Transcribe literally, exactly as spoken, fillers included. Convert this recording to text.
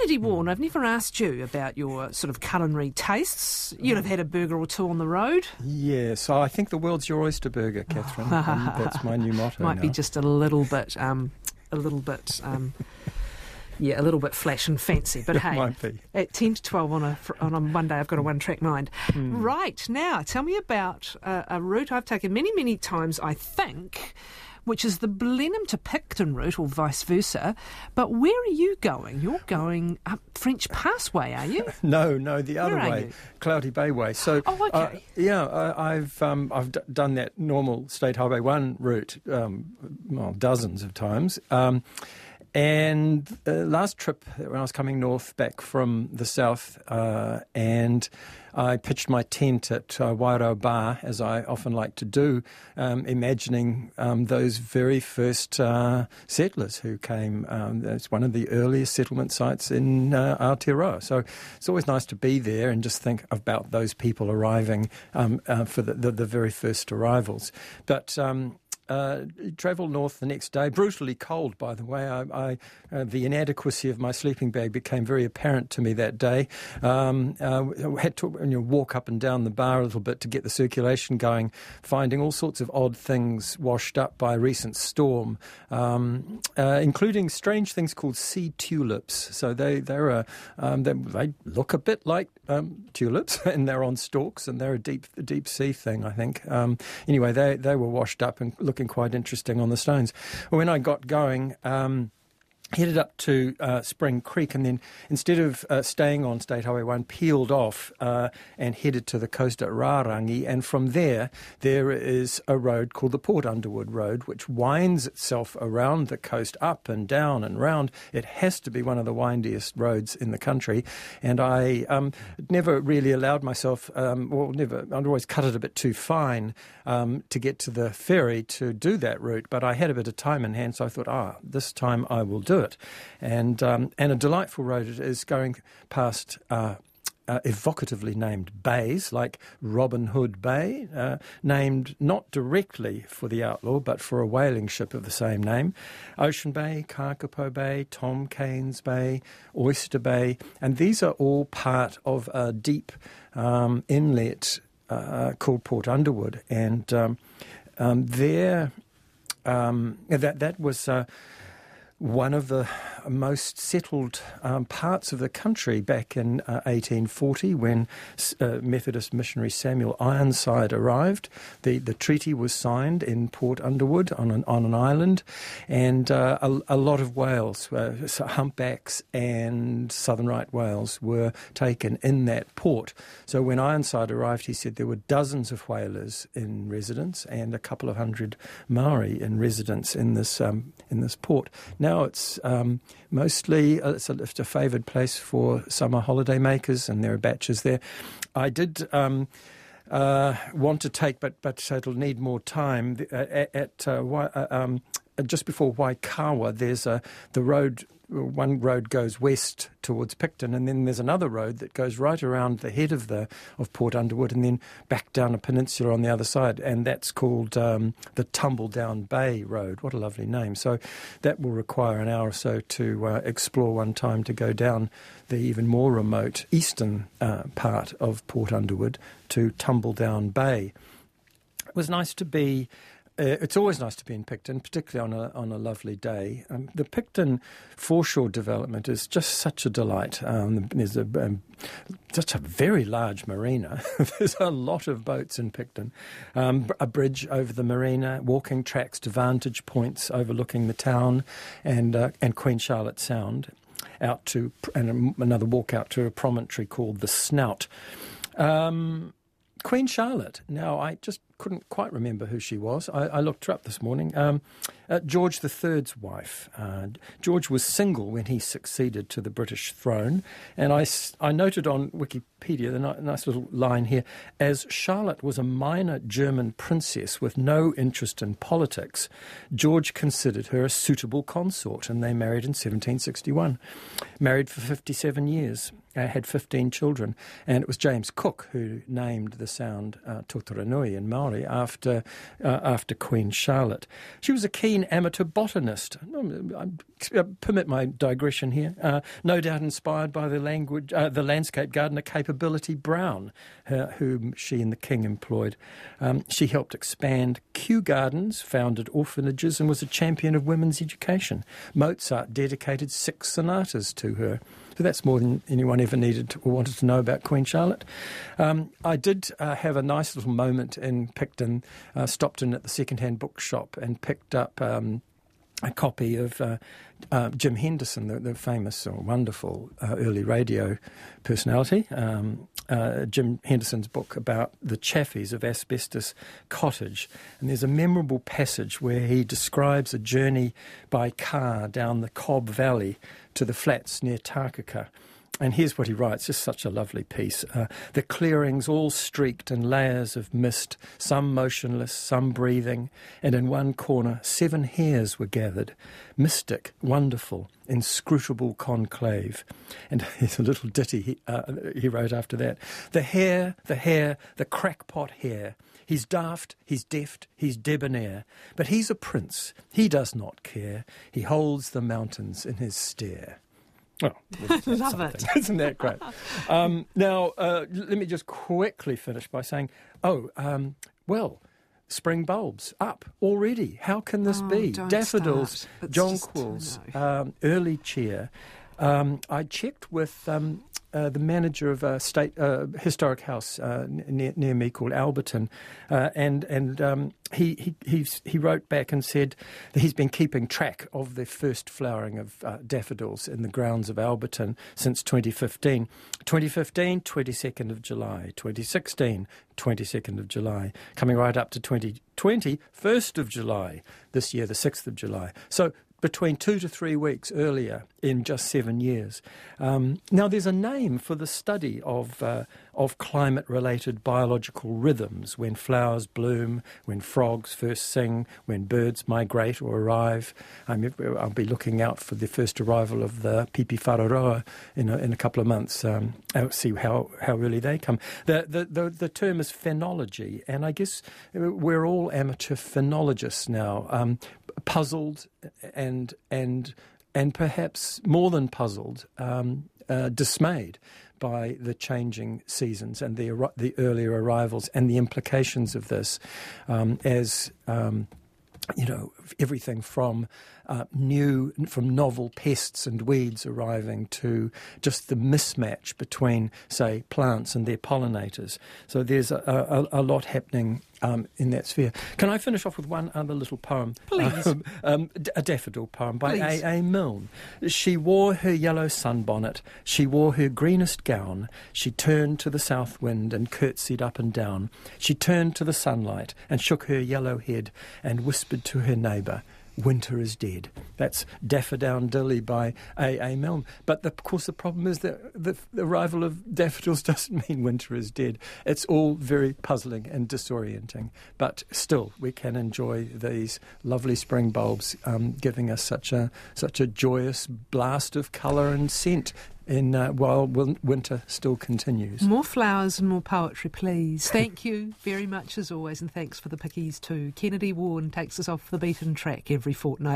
Eddie Warren, I've never asked you about your sort of culinary tastes. You'd have had a burger or two on the road. Yeah, so I think the world's your oyster burger, Catherine. um, that's my new motto Might now. be just a little bit, um, a little bit, um, yeah, a little bit flash and fancy. But It hey, might be. at ten to twelve on a on a Monday, I've got a one-track mind. Mm. Right, now, tell me about uh, a route I've taken many, many times, I think, which is the Blenheim to Picton route, or vice versa. But where are you going? You're going up French Pass way, are you? No, no, the other Where are way, you? Cloudy Bay way. So, Oh, okay. uh, yeah, I, I've um, I've d- done that normal State Highway One route, um, well, dozens of times. Um, and uh, last trip when I was coming north back from the south, uh, and I pitched my tent at uh, Wairau Bar, as I often like to do, um, imagining um, those very first uh, settlers who came. Um, it's one of the earliest settlement sites in uh, Aotearoa. So it's always nice to be there and just think about those people arriving um, uh, for the, the, the very first arrivals. But um, Uh, travelled north the next day, brutally cold, by the way. I, I, uh, the inadequacy of my sleeping bag became very apparent to me that day. Um, uh, had to you know, walk up and down the bar a little bit to get the circulation going, finding all sorts of odd things washed up by a recent storm, um, uh, including strange things called sea tulips. So they, they're a, um, they, they look a bit like um, tulips, and they're on stalks, and they're a deep, a deep sea thing, I think. Um, anyway, they, they were washed up and looking quite interesting on the stones. When I got going, um, headed up to uh, Spring Creek, and then instead of uh, staying on State Highway one, peeled off uh, and headed to the coast at Rārangi. And from there, there is a road called the Port Underwood Road, which winds itself around the coast, up and down and round. It has to be one of the windiest roads in the country. And I um, never really allowed myself, um, well, never, I'd always cut it a bit too fine um, to get to the ferry to do that route. But I had a bit of time in hand, so I thought, ah, this time I will do it. And um, and a delightful road it is, going past uh, uh, evocatively named bays like Robin Hood Bay, uh, named not directly for the outlaw but for a whaling ship of the same name, Ocean Bay, Kakapo Bay, Tom Kane's Bay, Oyster Bay, and these are all part of a deep um, inlet uh, called Port Underwood. And um, um, there, um, that, that was... Uh, one of the most settled um, parts of the country back in uh, eighteen forty when uh, Methodist missionary Samuel Ironside arrived. The the treaty was signed in Port Underwood on an, on an island, and uh, a, a lot of whales, uh, so humpbacks and southern right whales, were taken in that port. So when Ironside arrived, he said there were dozens of whalers in residence and a couple of hundred Maori in residence in this um, in this port. Now Now it's um, mostly uh, it's, a, it's a favoured place for summer holiday makers, and there are batches there. I did um, uh, want to take, but but it'll need more time. At, at uh, uh, um, just before Waikawa, there's a the road. One road goes west towards Picton, and then there's another road that goes right around the head of the of Port Underwood, and then back down a peninsula on the other side, and that's called um, the Tumbledown Bay Road. What a lovely name! So that will require an hour or so to uh, explore one time to go down the even more remote eastern uh, part of Port Underwood to Tumbledown Bay. It was nice to be. Uh, it's always nice to be in Picton, particularly on a on a lovely day. Um, the Picton foreshore development is just such a delight. Um, there's a, um, such a very large marina. There's a lot of boats in Picton. Um, a bridge over the marina, walking tracks to vantage points overlooking the town, and uh, and Queen Charlotte Sound, out to and another walk out to a promontory called the Snout. Um, Queen Charlotte. Now, I just couldn't quite remember who she was. I, I looked her up this morning. Um, uh, George the Third's wife. Uh, George was single when he succeeded to the British throne, and I, I noted on Wikipedia, the ni- nice little line here, as Charlotte was a minor German princess with no interest in politics, George considered her a suitable consort, and they married in seventeen sixty-one. Married for fifty-seven years. Uh, had fifteen children, and it was James Cook who named the sound uh, Totara Nui in Māori. Māori after uh, after Queen Charlotte. She was a keen amateur botanist. I permit my digression here. Uh, no doubt inspired by the language, uh, the landscape gardener Capability Brown, uh, whom she and the King employed. Um, she helped expand Kew Gardens, founded orphanages, and was a champion of women's education. Mozart dedicated six sonatas to her. So that's more than anyone ever needed to, or wanted to know about Queen Charlotte. Um, I did uh, have a nice little moment in Picton, uh, stopped in at the second-hand bookshop and picked up um, a copy of uh, uh, Jim Henderson, the, the famous or wonderful uh, early radio personality. Um, uh, Jim Henderson's book about the Chaffies of Asbestos Cottage. And there's a memorable passage where he describes a journey by car down the Cobb Valley to the flats near Takaka. And here's what he writes, just such a lovely piece. Uh, the clearings all streaked in layers of mist, some motionless, some breathing, and in one corner seven hares were gathered. Mystic, wonderful, inscrutable conclave. And there's a little ditty he, uh, he wrote after that. The hare, the hare, the crackpot hare. He's daft, he's deft, he's debonair. But he's a prince, he does not care. He holds the mountains in his stare. Oh, love something. it. Isn't that great? Um, now, uh, let me just quickly finish by saying, oh, um, well, spring bulbs up already. How can this oh, be? don't Daffodils, start. It's jonquils, just, um, early cheer. Um, I checked with um, uh, the manager of a state uh, historic house uh, near, near me called Alberton, uh, and and um, he he he's, he wrote back and said that he's been keeping track of the first flowering of uh, daffodils in the grounds of Alberton since twenty fifteen. twenty fifteen, twenty-second of July. twenty sixteen, twenty-second of July. Coming right up to twenty twenty, first of July. This year, the sixth of July. So between two to three weeks earlier in just seven years. Um, now, there's a name for the study of uh, of climate-related biological rhythms, when flowers bloom, when frogs first sing, when birds migrate or arrive. I'm, I'll be looking out for the first arrival of the Pipi Whararoa in a, in a couple of months. Um, I'll see how, how early they come. The, the, the, the term is phenology, and I guess we're all amateur phenologists now, um, puzzled and and and perhaps more than puzzled, um, uh, dismayed by the changing seasons and the ar- the earlier arrivals and the implications of this, um, as um, you know, everything from uh, new, from novel pests and weeds arriving to just the mismatch between, say, plants and their pollinators. So there's a, a, a lot happening um, in that sphere. Can I finish off with one other little poem? Please. Um, um, a daffodil poem by Please. A A Milne. She wore her yellow sunbonnet, she wore her greenest gown, she turned to the south wind and curtsied up and down. She turned to the sunlight and shook her yellow head and whispered to her neighbour, "Winter is dead." That's Daffodowndilly by A A Milne. But the, of course the problem is that the, the arrival of daffodils doesn't mean winter is dead. It's all very puzzling and disorienting. But still, we can enjoy these lovely spring bulbs um, giving us such a such a joyous blast of colour and scent in uh, while win- winter still continues. More flowers and more poetry, please. Thank you very much as always, and thanks for the pickies too. Kennedy Warren takes us off the beaten track every fortnight.